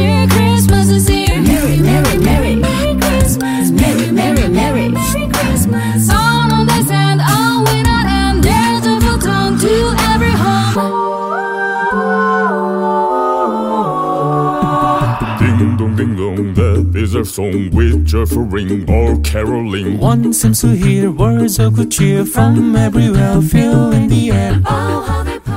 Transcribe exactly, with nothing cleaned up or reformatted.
cheer, Christmas is here. Merry, merry, merry, Merry Christmas, merry, merry, merry. Merry Christmas. On on this end, on without end, there's a full tone to every home. Ding dong, ding dong, that is our song with joyful ring or caroling. One seems to hear words of good cheer from everywhere, filling the air. Oh, how they